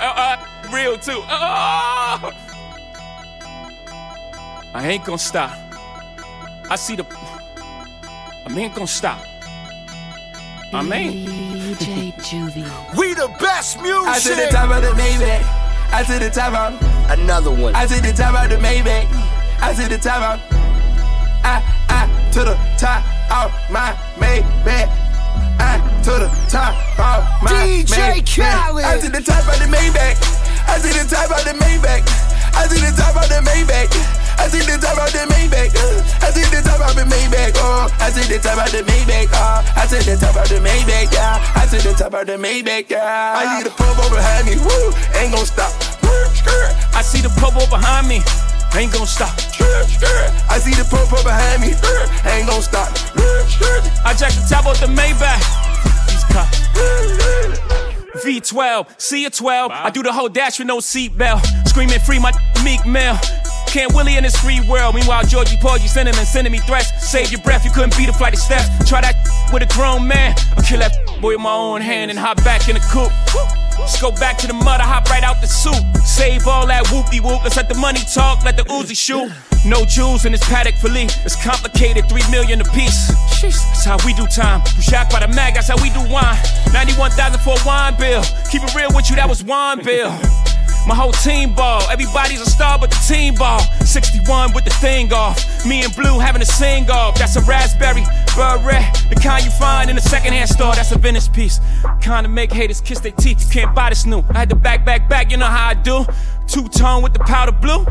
Real too. I ain't gonna stop. I ain't gonna stop. DJ Juvie. We the best music. I to the top of the Maybach. I to the top of another one. I to the top of the Maybach. I to the top of I to the top of my Maybach. I to the top of my DJ Khaled. I to the top of the Maybach. I to the top of the Maybach. I to the top of the Maybach. I to the top of the Maybach. I to the top of the Maybach. Oh, I to the top of the Maybach. Oh, I to the top of the Maybach. Yeah, I to the top of the Maybach. Yeah, I need a purple behind me. Woo, ain't gon' stop. I see the purple behind me. Ain't gon' stop. I see the purple behind me. Ain't gon' stop. I jack the top of the Maybach. These cops. V12, see a 12. I do the whole dash with no seatbelt. Screaming free my Meek Mill. Can't Willie in this free world. Meanwhile, Georgie Porgy sending me threats. Save your breath, you couldn't beat a flight of steps. Try that with a grown man. I'll kill that boy with my own hand and hop back in the coupe. Let's go back to the mud, I hop right out the soup. Save all that whoopie-whoop, let's let the money talk, let the Uzi shoot. No jewels in this Patek Philippe, it's complicated, 3 million a piece. That's how we do time. You shocked by the mag, that's how we do wine. 91,000 for a wine bill. Keep it real with you, that was wine bill. My whole team ball, everybody's a star but the team ball. 61 with the thing off, me and Blue having a sing off. That's a raspberry, beret, the kind you find in a secondhand store. That's a Venice piece, kind of make haters kiss their teeth. You can't buy this new. I had to back, you know how I do. Two-tone with the powder blue.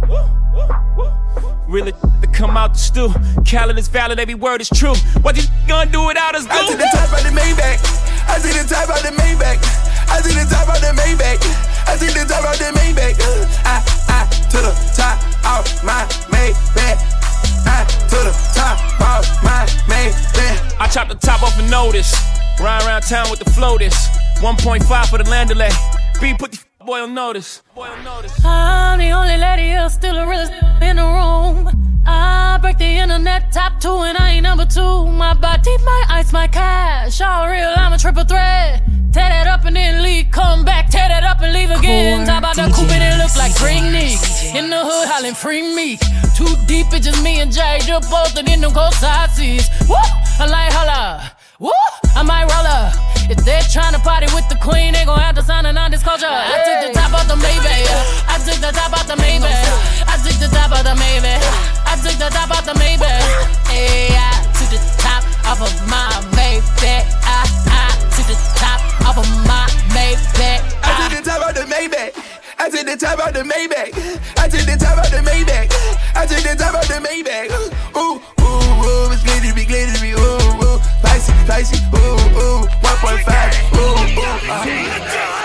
Really to come out the stew. Khaled is valid, every word is true. What you gonna do without us? I to the top of the Maybach. I to the top of the Maybach. I to the top of the Maybach. I to the top of the Maybach. I to the top of my Maybach. I to the top of my Maybach. I chop the top off a notice. Ride around town with the floaters. 1.5 for the Landaulet. B put the boy on notice. I'm the only lady here, still the realest in the room. I break the internet top 2 and I ain't number 2. My body, my ice, my cash. All real, I'm a triple threat. Tear that up and then leave, come back, tear that up and leave again. Talk about the coupe and it look like Bring Nick. In the hood hollering free Meek. Too deep, it's just me and Jay. Just posted in them cold side seats. Woo! I like holla. Woo! I might roll up. If they're tryna party with the queen, they gon' have to sign a non-disclosure. I took the top off the Maybach. I took the top off the Maybach. I took the top off the Maybach. I took the top off the Maybach. Hey, I took the top off of my Maybach. I took the top off of my Maybach. I took the top off the Maybach. I took the top off the Maybach. I took the top off the Maybach. I took the top off the Maybach. Ooh, ooh, ooh, it's glittery, glittery, ooh, ooh, spicy, spicy, ooh, ooh, 1.5, ooh, ooh.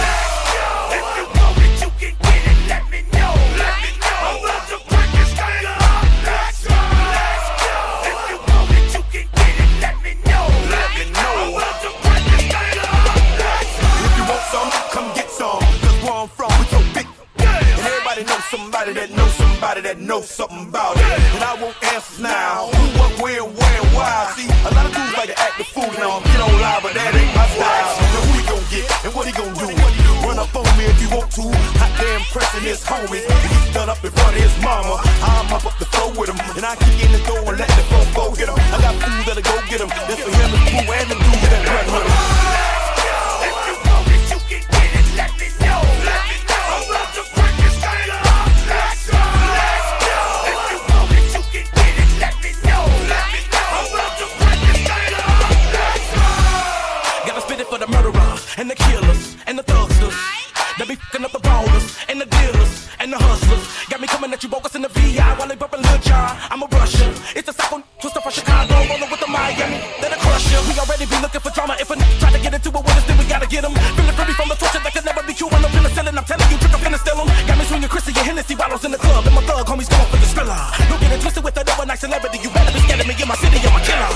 Somebody that knows somebody that knows something about it. And I want answers now. Who, what, where, and why. See, a lot of dudes like to act the fool now. Get on live, but that ain't my style. So who he gon' get and what he gon' do? Run up on me if you want to. Hot damn pressing his homies. He's done up in front of his mama. I'm up the floor with him. And I kick in the door and let the go get him. I got food that'll go get him. That's for him and Pooh and the dude that run with him. And the killers, and the thugsters, they be fucking up the ballers, and the dealers, and the hustlers. Got me coming at you bogus in the VI while they bumpin' Lil Jon. I'm a Russia. It's a cycle, twister from Chicago, rollin' with the Miami. Then a crusher. We already be looking for drama. If a nigga try to get into it with us, then we gotta get him. Feeling free from the torture that could never be cured. I'm penicillin, I'm telling you, trick, I'm finna steal him. Got me swinging Chrissy and Hennessy bottles in the club, and my thug homies going for the Skrilla. Don't get it twisted with that overnight celebrity. You better be scared of me in my city, I'm a killer.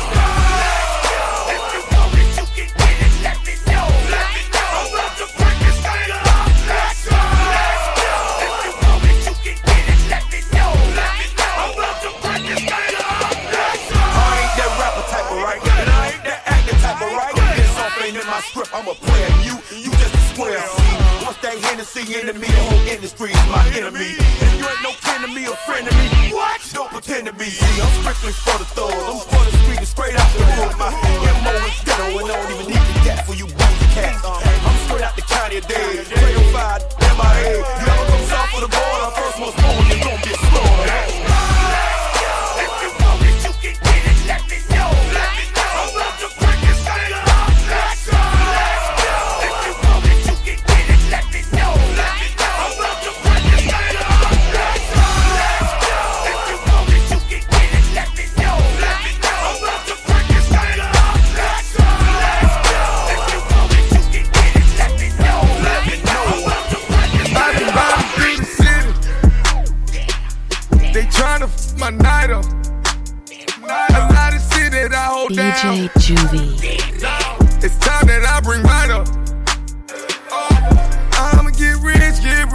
In my script, I'm a player, you just a square. See, once they the enemy, the whole industry is my enemy. And you ain't no kin to me or friend to me. What? Don't pretend to be. See, I'm strictly for the thugs. I'm for the street and straight out the hood. My MO is ghetto and I don't even need the gas for you booty cats. I'm straight out the county of Dade. 305 MIA. You ever come south of the border? First one's born, you're gonna get slaughtered. If you want it, you can get it. Let me know. Let me know. I'm about to break this thing up. Let's go. If you want it, you can get it. Let me know. Let me know. I'm about to break this thing up. Let's go. If you want it, you can get it. Let me know. Let me know. I'm about to break this thing up. Let's go. If you want it, you can get it. Let me know. Let me know. I'm about to break this thing up. I've been riding through the city. They tryna f my night up. A lot of shit that I hold down. DJ Juvie. It's time that I bring right up. I'ma get rich,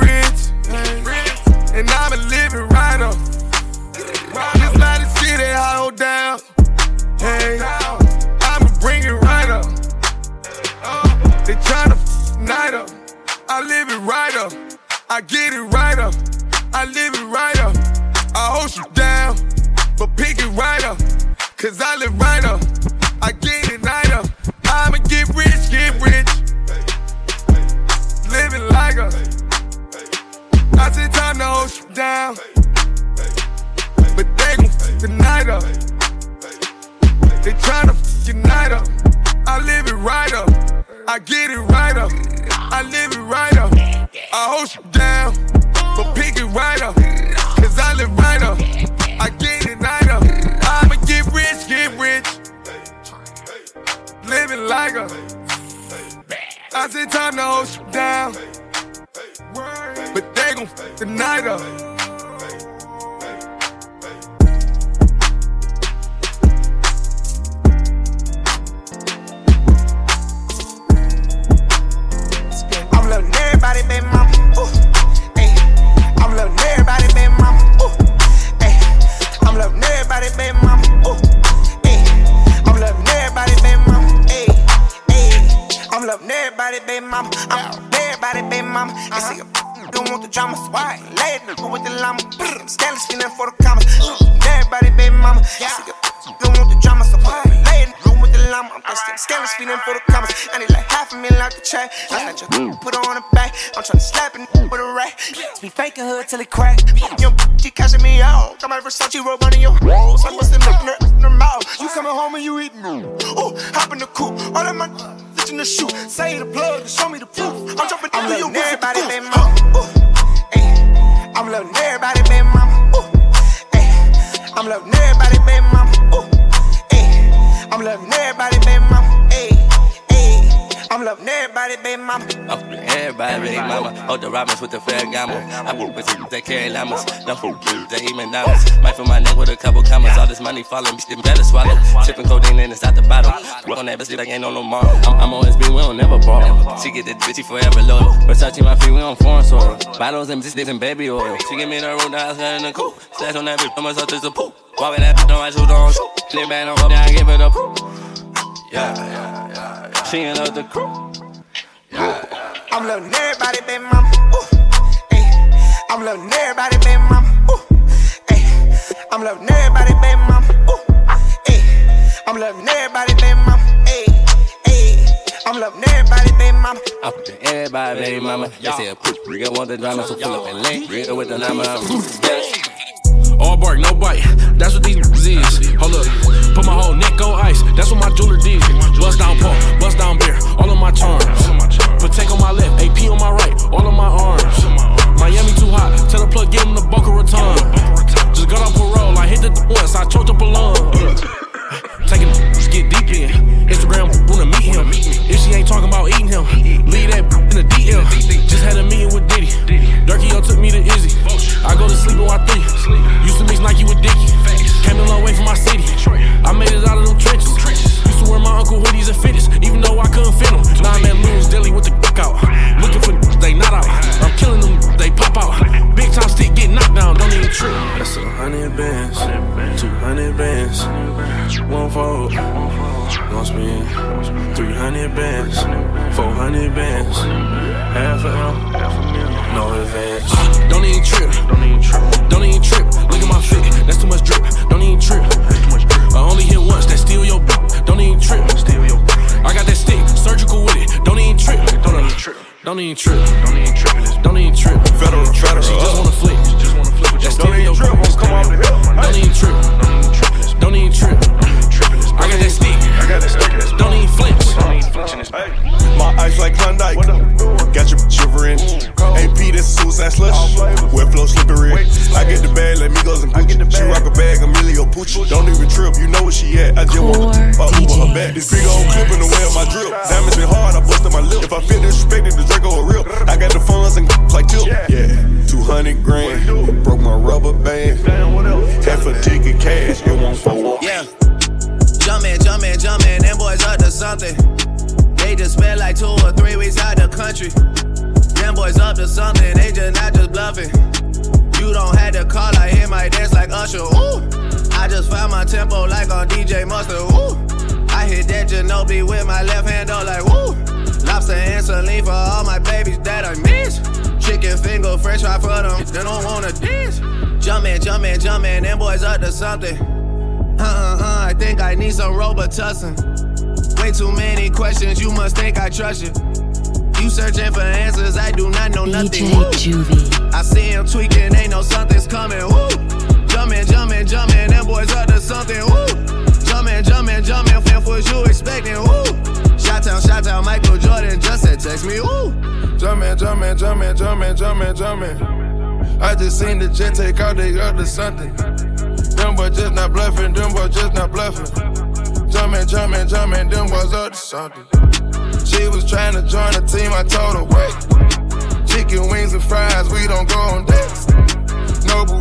and I'ma live it right up. There's a lot of shit that I hold down. Hey, I'ma bring it right up. They tryna f night up. I live it right up. I get it right up. I live it right up. I hold you down, but pick it right up. Cause I live right up. I get it right up. I'ma get rich. Living like a. I said time to hold you down, but they gon' f the night up. They tryna f your night up. I live it right up. I get it right up. I live it right up. I hold you down, but pick it right up. Cause I live right up. I get it right up. I'ma get rich. Living like a. I said time to hold you down, but they gon' f the night up. I'm loving everybody, baby mama. Ooh, ay. I'm loving everybody, baby mama. Ooh, ay. I'm loving everybody, baby mama. Ooh, ay. I'm loving everybody, baby mama. Ay, ay. I'm loving everybody, baby mama. I'm everybody, baby mama. They say don't want the drama, so I lay it with the llama. Stanley spinning for the commas. Everybody, baby mama. They say don't want the drama, so I lay it with the llama. I'm Stanley spinning for the commas. I need like $500,000 out the check. I snatch your put her on the back. I'm tryna slap it with a rack. Be faking hood till it crack. Your she catching me out. Got my Versace robe under your walls. I'm busting up in her mouth. You coming home and you eating. Ooh, hop in the coupe. All of my in the shoot. Say the plug, show me the proof. I'm jumping through your everybody, baby mama. Ooh, ay. I'm loving everybody, baby mama. Ooh, ay. I'm loving everybody, baby mama. Ooh, ay. I'm loving everybody, baby mama. Ay, ay. I'm loving everybody, baby mama. Everybody, baby mama. Hold the Robins with the Ferragamo. I work with they carry llamas. No food, they even diamonds. Might fill my neck with a couple commas. All this money falling, bitch, better swallow. Sipping codeine and it's out the bottle. Work on that bitch like ain't no tomorrow. I'm on SB, we don't never borrow. She get that bitch, she forever loyal. Versace my feet, we on foreign soil. Bottles and bitches and baby oil. She give me the road, now I in the coupe. Stash on that bitch, I'm as a poop. Walk with that bitch, don't I shoot on shoot. Flip back on up, now I give it a poop. Yeah. She ain't love the crew. I'm loving everybody, baby mama. Ooh, ay. I'm loving everybody, baby mama. Ooh, ay. I'm loving everybody, baby mama. Ooh, ay. I'm loving everybody, baby mama. Ay, ay. I'm loving everybody, baby mama. I'm loving everybody, baby mama. They say a poop, Riga want the drama, so pull up and lay. Riga with the llama. All bark, no bite. That's what these is. Hold up. Put my whole neck on ice. That's what my jeweler did. Bust down pork, bust down beer. All of my charms. Protect on my left, AP on my right. All of my arms. Miami too hot. Tell the plug, give him the Boca Raton. Just got off parole. I hit the once. I choked up a lung. Taking get deep in. Instagram wanna meet him. If she ain't talking about eating him, leave that in the DL. Just had a meeting with Diddy. Durkio took me to Izzy. I go to sleep at 3. Used to mix Nike with Dickie. Came a long way from my city. I made it out of them trenches. Used to wear my uncle hoodies and fitteds, even though I couldn't fit them. Now I'm at Lou's Deli with Don't even trip. Don't even trip. Federal. She just wanna flip. Don't even trip. Won't come off the hill. Don't even trip. Don't even trip. I got that stick. Don't even flinch. My ice like Klondike. Got you shivering. AP, that's a suicide slush. Wet flow slippery. I get the bag, let me go and Gucci. She rock a bag, Emilio Pucci. Don't even trip, you know where she at. I just want to Uber her back. This big old clip in the way of my drip. Diamonds been hard, I busted my lip. If I feel disrespected, the Draco a real. I got the funds and like tip. Yeah, 200 grand. Broke my rubber band. Half a ticket cash, it won't fall. Yeah. Jumpin', them boys up to something. They just spent like 2 or 3 weeks out the country. Them boys up to something, they just not just bluffing. You don't have to call, I hear my dance like Usher, ooh. I just found my tempo like on DJ Mustard, ooh. I hit that Ginobili with my left hand, though, like, woo. Lobster and saline for all my babies that I miss. Chicken finger, french fry for them, they don't wanna dance. Jumpin', them boys up to something. I think I need some Robitussin. Way too many questions, you must think I trust you. You searching for answers, I do not know nothing. DJ Juvie. I see him tweaking, ain't no something's coming. Woo. Jumpin', them boys up to something. Woo. Jumpin', fam, what you expecting? Woo. Shout out, Michael Jordan just said text me. Woo. Jumpin'. I just seen the jet take out, they up to something. Them boys just not bluffing, Jumpin', them boys up to something. She was trying to join the team, I told her, wait. Chicken wings and fries, we don't go on dates. Nobu.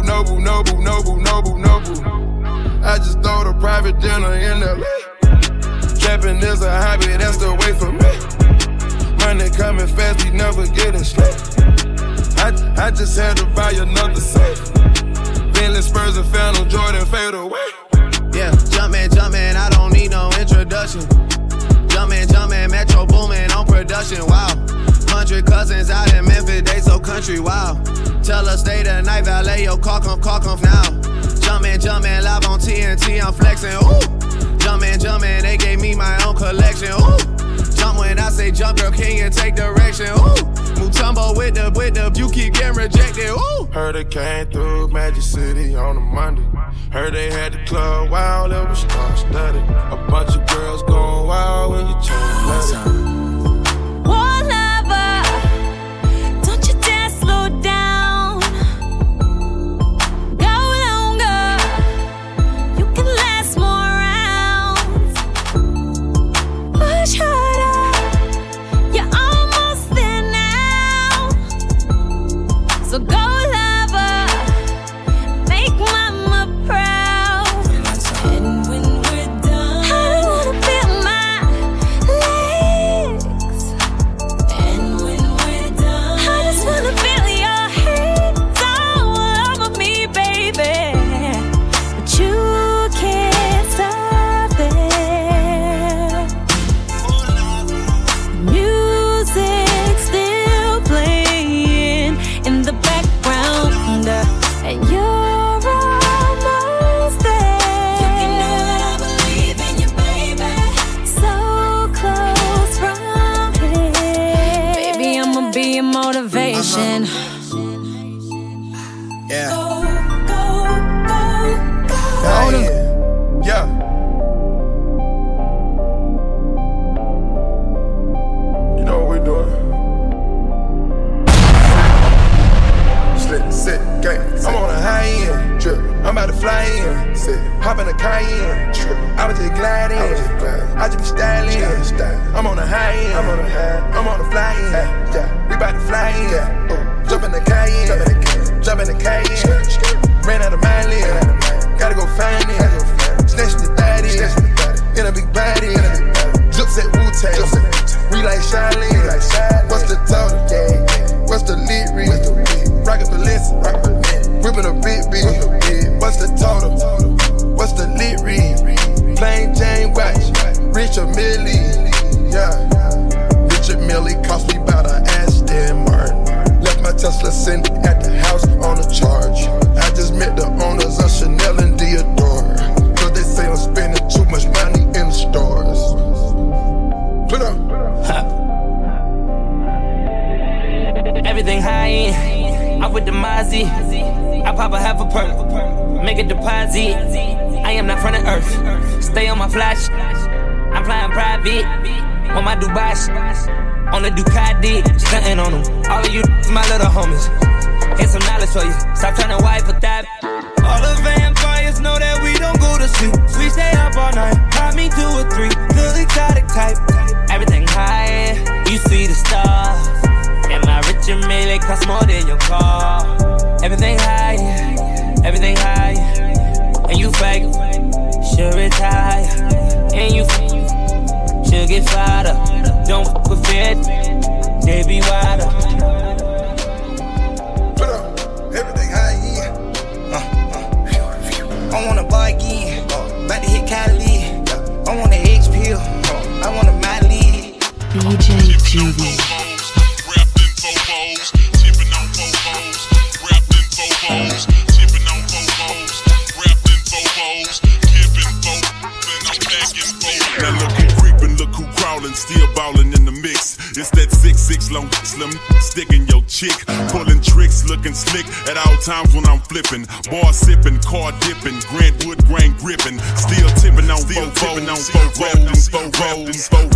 I just throw a private dinner in LA. Trapping is a hobby, that's the way for me. Money coming fast, we never getting slack. I just had to buy another set. Bentley, Spurs, and Phantom, Jordan, fade away. Yeah, jumpin', I don't need no introduction. Jumpin', Metro boomin' on production, wow. 100 cousins out in Memphis, they so country, wow. Tell her stay the night, valet your car come now. Jumpin', live on TNT, I'm flexin', ooh. Jumpin', they gave me my own collection, ooh. Jump when I say jump, girl, can you take direction, ooh. Mutombo with the, you keep getting rejected, ooh. Heard it came through Magic City on a Monday. Heard they had the club wild, it was star-studded. A bunch of girls going wild when you change letters. One lover, don't you dare slow down. Go longer, you can last more rounds. Push harder, you're almost there now. So go lover, make mama proud. And when we're done, I don't wanna feel my legs. And when we're done, I just wanna feel your hands all over me, baby. But you can't stop there. Music still playing in the background, and you're almost there. You can know that I believe in you, baby. So close from here. Baby, I'ma be your motivation. Yeah. Yeah. You know what we're doing? Sit, gang. I'm on a high end trip. I'm about to fly in. Sit, hop in a Cayenne trip. I was just gliding. I just be styling. I'm on a high end. I'm on a fly in. We about to fly in. Jump in the Cayenne. Jump in the Cayenne. Ran out of my lid. Gotta go find it. Snatching the daddy. In a big body. Jumps at Wu-Tang. We like Charlene. What's the total? What's the lit read? Rockin' Balenciaga, whippin' a big bitch. What's the total? What's the lit read? Plain Jane watch, Richard Millie. Yeah, Richard Millie cost me about an Aston Martin. Left my Tesla sitting at the house on a charge. I just met the owners of Chanel and Dior. Cause they say I'm spending too much money in the stores. Put up. Everything high end. I'm with the Mozzie. I pop a half a perk, make a deposit. I am not from the earth. Stay on my flash. I'm flying private on my Dubai. On the Ducati, stunting on them. All of you, my little homies. Here's some knowledge for you. Stop trying to wipe for that. All the vampires know that we don't go to sleep. We stay up all night. Pop me 2 or 3. The exotic type. Everything high. You see the stars. Am I rich and million? Cost more than your car. Everything high. Everything high. And you fake. Sure retire. And you should get fired up. Don't fuck with it. They be wider. Everything high, yeah. I wanna buy again. About to hit Cali. I want an H pill. I want a Miley. DJ Judy. Wrapped in Fofos. Tipping on Fofos. Wrapped in Fofos. Tipping on Fofos. Wrapped in Fofos. Tipping Fofos. And I'm packing Fofos. Now look who creeping, look who crawling. Still ballin' in the mix. It's that 6'6" long slim sticking your chick. Pulling tricks, looking slick at all times when I'm flipping. Bar sipping, car dipping, Grant Wood grain gripping. Still tipping on Fofos. Rapping,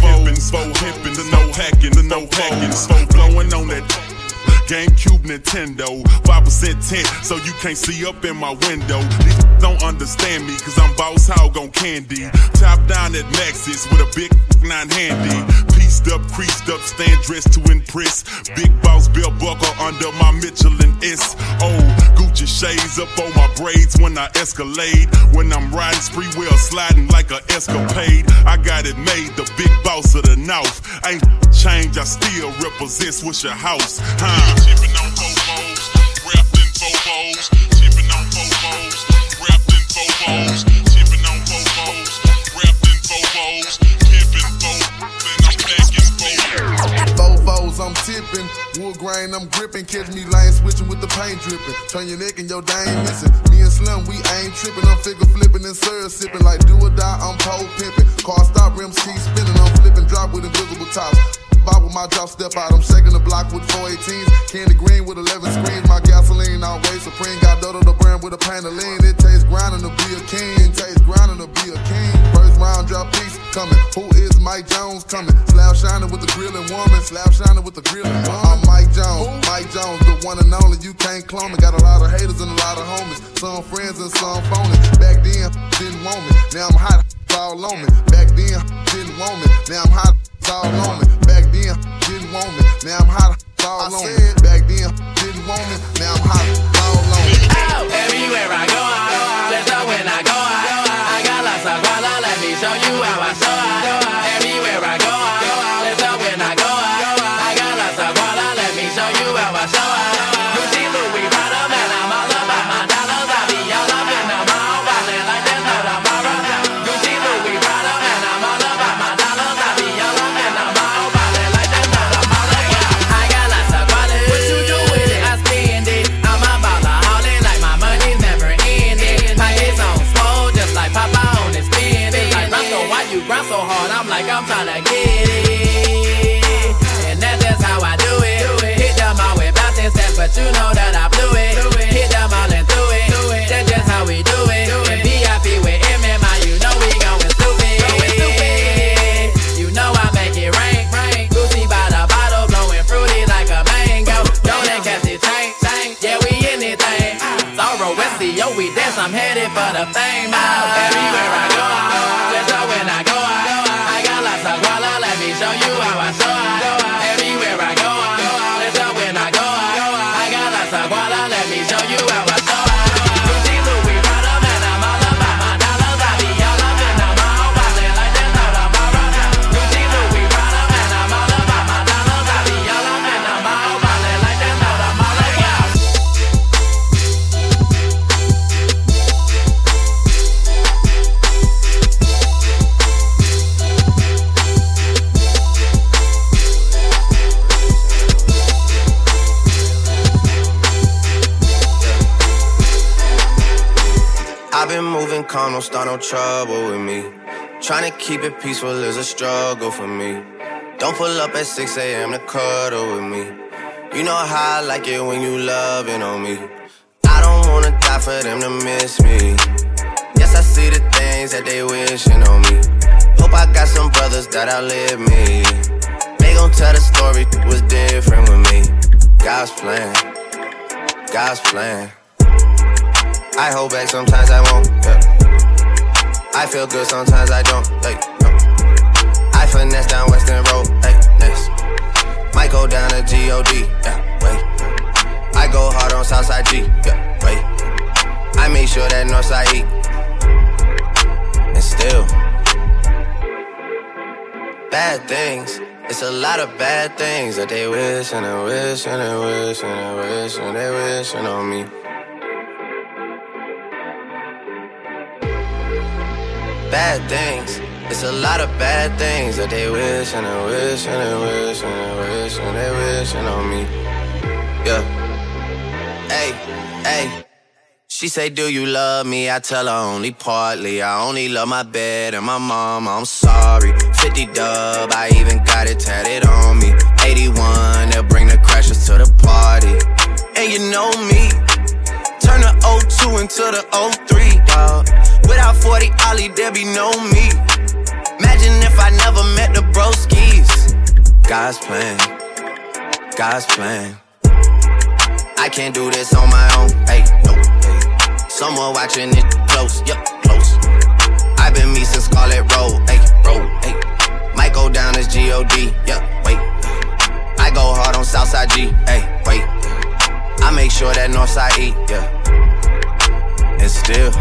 hippin', the no hacking, the no hacking. Blowing on that GameCube Nintendo, 5% tint, so you can't see up in my window. These don't understand me, cause I'm boss hog on candy. Top down at Maxis with a big 9 handy. Pieced up, creased up, stand dressed to impress. Big boss belt buckle under my Michelin S. Oh, Gucci shades up on my braids when I escalade. When I'm riding spree wheel sliding like a escapade. I got it made, the big boss of the North. Ain't change, I still represent Swisher House. Tipping on Fofos, wrapped in Fofos. Tipping on Fofos, wrapped in Fofos. Tipping on Fofos, wrapped in Fofos. Tipping Fofos, and I'm packing Fofos. Fofos, I'm tipping. Wood grain, I'm gripping. Catch me lane switching with the paint dripping. Turn your neck and your dang missing. Me and Slim, we ain't tripping. I'm figure flipping and syrup sipping. Like do or die, I'm pole pimping. Car stop, rims keep spinning. I'm flipping, drop with invisible tops. Bob with my drop, step out. I'm shaking the block with 418s. Candy green with 11 screens. My gasoline always supreme. Got Dodo the brand with a pan of lean. It tastes grinding to be a king. Tastes grinding to be a king. First round drop piece coming. Who is Mike Jones coming? Slab shining with the grilling woman. Slab shining with the grilling woman. I'm Mike Jones. Mike Jones, the one and only. You can't clone me. Got a lot of haters and a lot of homies. Some friends and some phony. Back then, didn't want me. Now I'm hot. All on me. Back then, didn't want me. Now I'm hot. All on me. Back then, didn't want me. Now I'm hot. All on me. Back then, didn't want me. Now I'm hot. All on me. Everywhere I go, let's go when I go. I got lots of guala. Let me show you how I show. Everywhere I go, let's go when I go. I got lots of guala. Let me show you how I show. Gucci, Louis, Prada, man, I'm all about my dollars. I be all up in the mall, ballin' like there's no tomorrow. Gucci, Louis, Prada, man, I'm all about my dollars. I be all up in the mall, ballin' like there's no tomorrow. I got lots of guala. What you do with it? I spend it. I'm a ballaholic, like my money's never ending. Pockets on small, just like Papa on his spin. It's like Roscoe, why you grind so hard? I'm like, I'm tryna get it. And that's just how I do it. Hit them all with bouncing steps, but you know that I blew it. Hit them all and through it. That's just how we do it. And VIP with MMI, you know we going stupid. You know I make it rain. Gucci by the bottle, blowing fruity like a mango. Don't catch it tank. Yeah, we in it thing. Zorro, SEO, we dance. I'm headed for the fame. Everywhere I go, let's go when I go. I got lots of guala. Let me show you how I show. Everywhere I go, let's go when I go. I got lots of guala. Let me show you how I show. Gucci, Louis, Prada, man, I'm all about my dollars. I be all up in the mall, ballin' like there's no tomorrow. Gucci, Louis, Prada, man, I'm all about my dollars. I be all up in the mall, ballin' like there's no tomorrow. I've been moving calm, don't start no trouble with me. Trying to keep it peaceful is a struggle for me. Don't pull up at 6 a.m. to cuddle with me. You know how I like it when you loving on me. I don't wanna die for them to miss me. Yes, I see the things that they wishing on me. Hope I got some brothers that outlive me. They gon' tell the story was different with me. God's plan, God's plan. I hold back sometimes I won't, yeah. I feel good sometimes I don't, like, no. I finesse down Western Road, hey, next. Might go down to G.O.D., yeah, wait. I go hard on Southside G, yeah, wait. I make sure that Northside E. And still bad things. It's a lot of bad things that they wish and they wish and they wish and they wish and they wishing on me. Bad things. It's a lot of bad things that they wish and they wish and they wish and they wish and they wishing on me. Yeah. Hey, hey. She say, do you love me? I tell her only partly. I only love my bed and my mama, I'm sorry. 50 dub, I even got it tatted on me. 81, they'll bring the crashers to the party. And you know me, turn the 02 into the 03, dawg. Without 40 Ollie, there be no me. Imagine if I never met the broskies. God's plan, God's plan. I can't do this on my own, hey, no. Someone watching it close, yup, close. I've been me since Scarlet Road, ayy, road, ayy. Might go down as G.O.D., yup, wait. I go hard on Southside G, ayy, wait. I make sure that Northside E, yeah. And still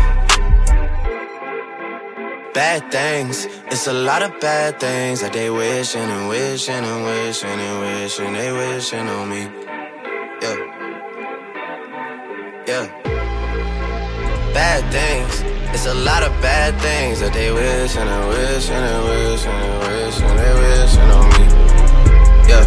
bad things. It's a lot of bad things that they wishing and wishing and wishing and wishing. They wishing on me, yeah, yeah. Bad things. It's a lot of bad things that they wish and they wish and they wish and they wish and they wishing on me. Yeah.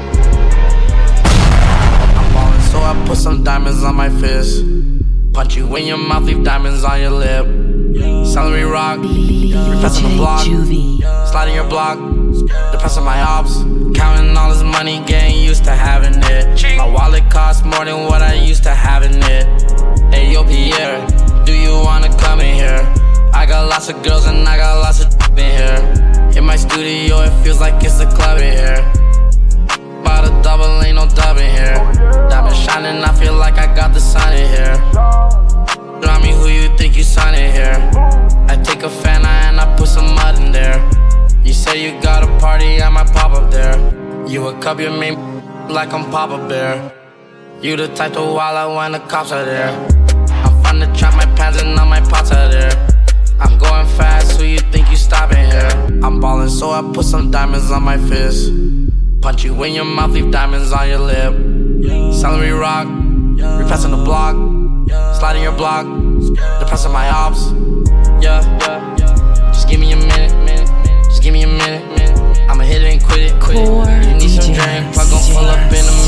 I'm ballin', so I put some diamonds on my fist. Punch you in your mouth, leave diamonds on your lip. Celery rock, repressing the block, sliding your block, depressing my ops. Counting all this money, getting used to having it. My wallet costs more than what I used to having it. Hey yo Pierre, do you wanna come in here? I got lots of girls and I got lots of in here. In my studio, it feels like it's a club in here. By the double, ain't no dub in here. Diamond shining, I feel like I got the sun in here. Draw me who you think you signing here. I take a fan and I put some mud in there. You say you got a party, I might pop up there. You a cup, you mean like I'm Papa Bear. You the type to wild out when the cops are there. I'm fun to trap my pants and all my pots are there. I'm going fast, who you think you stopping here? I'm ballin', so I put some diamonds on my fist. Punch you in your mouth, leave diamonds on your lip. Celery rock, repressing the block, sliding your block, depressing my ops. Yeah, just give me a minute, just give me a minute. I'ma hit it and quit it. You need some drink, I gon' pull up in a minute.